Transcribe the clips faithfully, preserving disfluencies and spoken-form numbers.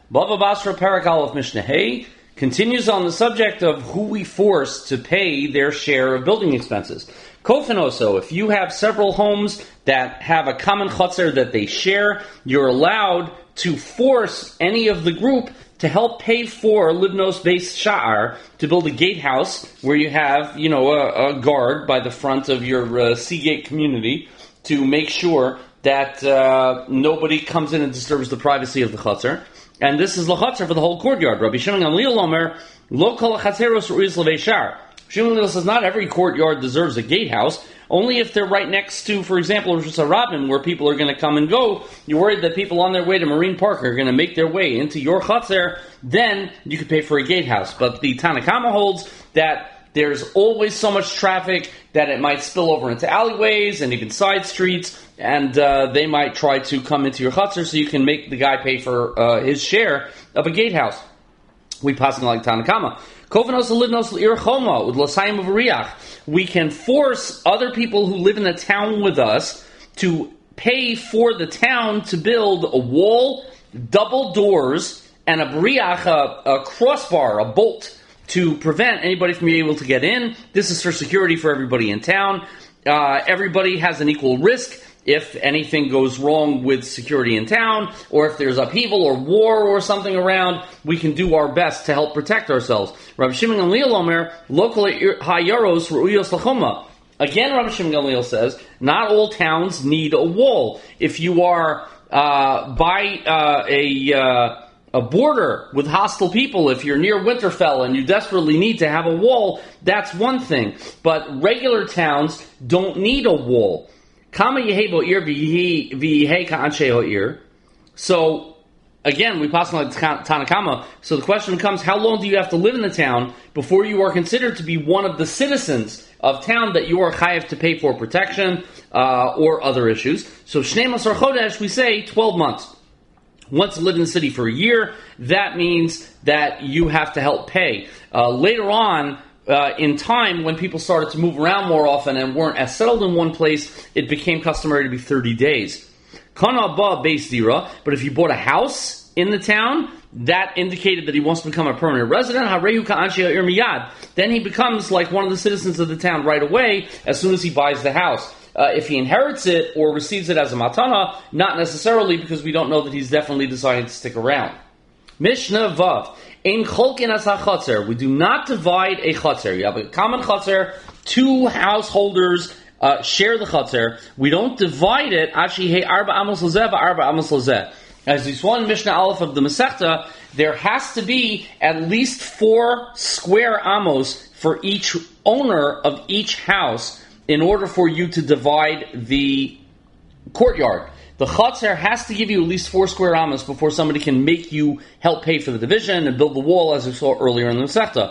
Bava Basra Parak Aleph Mishnah Hey continues on the subject of who we force to pay their share of building expenses. Kofinoso, if you have several homes that have a common chotzer that they share, you're allowed to force any of the group to help pay for Libnos Beis Sha'ar, to build a gatehouse where you have, you know, a, a guard by the front of your uh, Seagate community to make sure that uh, nobody comes in and disturbs the privacy of the chotzer. And this is the chotzer for the whole courtyard. Rabbi Shimon Gamliel Omer, Lo kol chatzeros ru'is leveishar. Shimon Gamliel says not every courtyard deserves a gatehouse. Only if they're right next to, for example, Rosh Hashanah, where people are going to come and go, you're worried that people on their way to Marine Park are going to make their way into your chotzer, then you could pay for a gatehouse. But the Tanna Kama holds that there's always so much traffic that it might spill over into alleyways and even side streets, and uh, they might try to come into your chotzer, so you can make the guy pay for uh, his share of a gatehouse. We pass like Tanna Kama. Kovanos Lidnos Ir Choma with Lasayim of Riach. We can force other people who live in the town with us to pay for the town to build a wall, double doors, and a bariach, a, a crossbar, a bolt, to prevent anybody from being able to get in. This is for security for everybody in town. Uh, everybody has an equal risk if anything goes wrong with security in town, or if there's upheaval or war or something around, we can do our best to help protect ourselves. Rabbi Shimon Gamliel Omer, local hayaros ru'uyos lachoma. Again, Rabbi Shimon Gamliel says, not all towns need a wall. If you are uh, by uh, a... Uh, a border with hostile people, if you're near Winterfell and you desperately need to have a wall, that's one thing. But regular towns don't need a wall. Kama yehebo ir v'yehei ka'anshe ha'ir. So, again, we pass on like Tanna Kama. So the question becomes, how long do you have to live in the town before you are considered to be one of the citizens of town that you are chayav to pay for protection uh, or other issues? So, Shnei Masar Chodesh, we say twelve months. Once you live in the city for a year, that means that you have to help pay. Uh, later on, uh, in time, when people started to move around more often and weren't as settled in one place, it became customary to be thirty days. Kana ba beis dira, but if you bought a house in the town, that indicated that he wants to become a permanent resident. Harehu ka'anshe ha'ir miyad. Then he becomes like one of the citizens of the town right away as soon as he buys the house. Uh, if he inherits it or receives it as a matana, not necessarily, because we don't know that he's definitely deciding to stick around. Mishnah Vav. Ein cholkin as ha'chotzer. We do not divide a chotzer. You have a common chotzer, two householders uh, share the chotzer. We don't divide it. Ashi he arba amos lazeh arba amos lazeh. As we saw in Mishnah Aleph of the Masechta, there has to be at least four square amos for each owner of each house in order for you to divide the courtyard. The chotzer has to give you at least four square amos before somebody can make you help pay for the division and build the wall, as we saw earlier in the Masechta.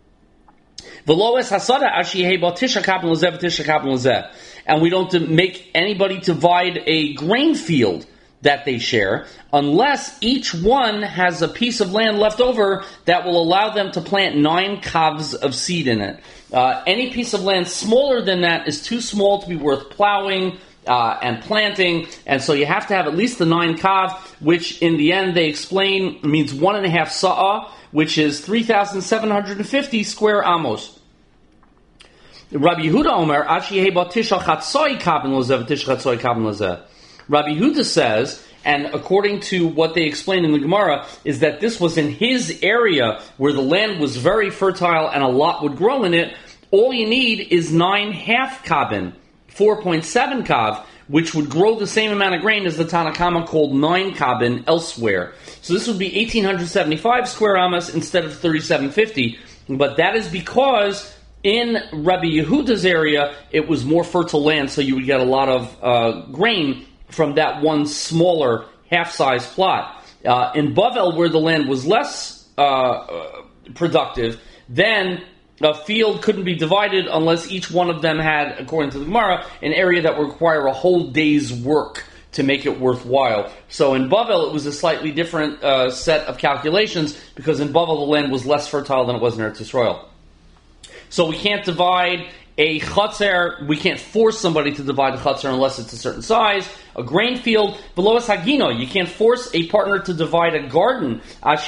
And we don't make anybody divide a grain field that they share, unless each one has a piece of land left over that will allow them to plant nine kavs of seed in it. Uh, any piece of land smaller than that is too small to be worth plowing uh, and planting, and so you have to have at least the nine kav, which in the end they explain means one and a half sa'ah, which is three thousand seven hundred fifty square amos. Rabbi Yehuda Omer, Ashi heba tisha chatzoi kabin lozeh v'tisha chatzoi kabin lozeh. Rabbi Yehuda says, and according to what they explain in the Gemara, is that this was in his area where the land was very fertile and a lot would grow in it. All you need is nine half kabin, four point seven kav, which would grow the same amount of grain as the Tanna Kama called nine kabin elsewhere. So this would be eighteen seventy-five square amas instead of thirty-seven fifty. But that is because in Rabbi Yehuda's area, it was more fertile land, so you would get a lot of uh, grain from that one smaller half-size plot. Uh, in Bavel, where the land was less uh, uh, productive, then a field couldn't be divided unless each one of them had, according to the Gemara, an area that would require a whole day's work to make it worthwhile. So in Bavel, it was a slightly different uh, set of calculations, because in Bavel, the land was less fertile than it was in Eretz Yisrael. So we can't divide A chotzer, we can't force somebody to divide a chotzer unless it's a certain size. A grain field, below as hagino, you can't force a partner to divide a garden.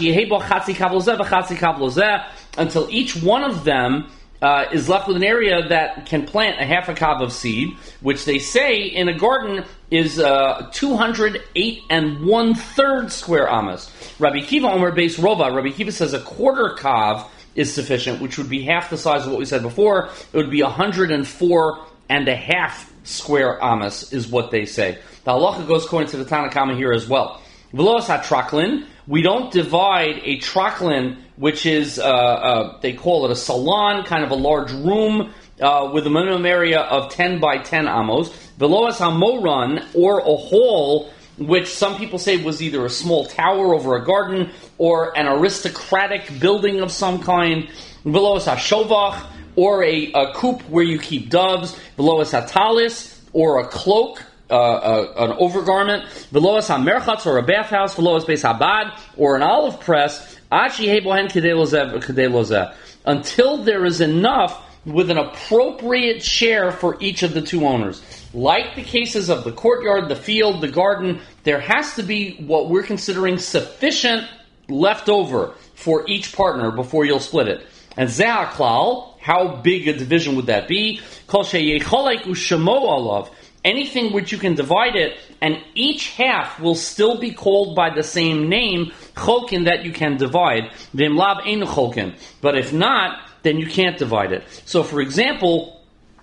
Until each one of them uh, is left with an area that can plant a half a kav of seed, which they say in a garden is uh, two hundred eight and one third square amas. Rabbi Kiva Omer Beis Rova, Rabbi Kiva says a quarter kav is sufficient, which would be half the size of what we said before. It would be one hundred four and a half square amas, is what they say. The halacha goes according to the Tanna Kama here as well. V'los ha-traklin, we don't divide a traklin, which is, uh, uh, they call it a salon, kind of a large room, uh, with a minimum area of ten by ten amos. V'los ha-moran, or a hall, which some people say was either a small tower over a garden or an aristocratic building of some kind. V'lo es ha-shovach, or a, a coop where you keep doves. V'lo es ha-talis, or a cloak, uh, uh, an overgarment. V'lo es ha-merchatz, or a bathhouse. V'lo es beis habad, or an olive press. Ad shehei bohen kedei lozeh kedei lozeh. Until there is enough with an appropriate share for each of the two owners. Like the cases of the courtyard, the field, the garden, there has to be what we're considering sufficient left over for each partner before you'll split it. And zeh haklal, how big a division would that be? Kol sheyecholek u'shemo alav, anything which you can divide it, and each half will still be called by the same name, cholkin, that you can divide. V'im lav ein cholkin. But if not, then you can't divide it. So, for example,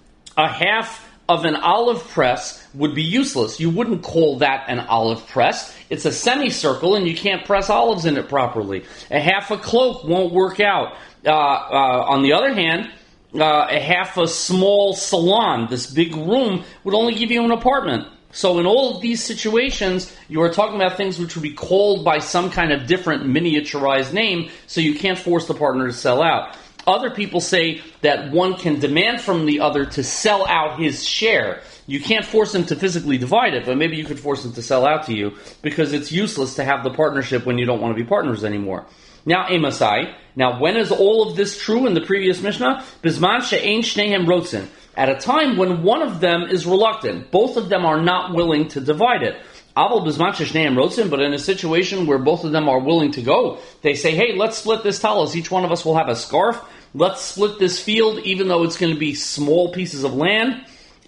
a half of an olive press would be useless. You wouldn't call that an olive press. It's a semicircle, and you can't press olives in it properly. A half a cloak won't work out. Uh, uh, on the other hand, uh, a half a small salon, this big room, would only give you an apartment. So in all of these situations, you are talking about things which would be called by some kind of different miniaturized name, so you can't force the partner to sell out. Other people say that one can demand from the other to sell out his share. You can't force him to physically divide it, but maybe you could force him to sell out to you, because it's useless to have the partnership when you don't want to be partners anymore. Now, Emasai. Now, when is all of this true in the previous Mishnah? Bizman she'ein shnehem rotzen. At a time when one of them is reluctant. Both of them are not willing to divide it. Aval bizman she'shnehem rotzen, but in a situation where both of them are willing to go, they say, hey, let's split this talis. Each one of us will have a scarf. Let's split this field, even though it's going to be small pieces of land.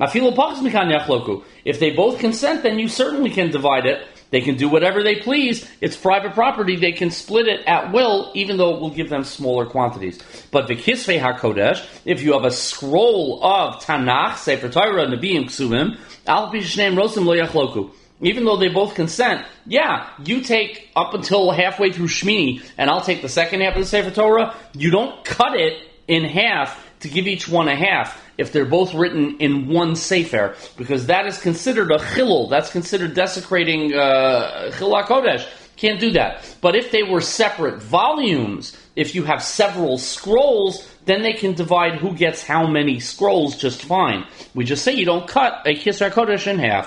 If they both consent, then you certainly can divide it. They can do whatever they please. It's private property. They can split it at will, even though it will give them smaller quantities. But v'kisvei HaKodesh, if you have a scroll of Tanakh, Sefer Torah, Nevi'im, Ksuvim, al pi shneim rosim lo yachloku. Even though they both consent, yeah, you take up until halfway through Shmini, and I'll take the second half of the Sefer Torah. You don't cut it in half to give each one a half if they're both written in one Sefer, because that is considered a chilul. That's considered desecrating uh, Chilul HaKodesh. Can't do that. But if they were separate volumes, if you have several scrolls, then they can divide who gets how many scrolls just fine. We just say you don't cut a Kisar HaKodesh in half.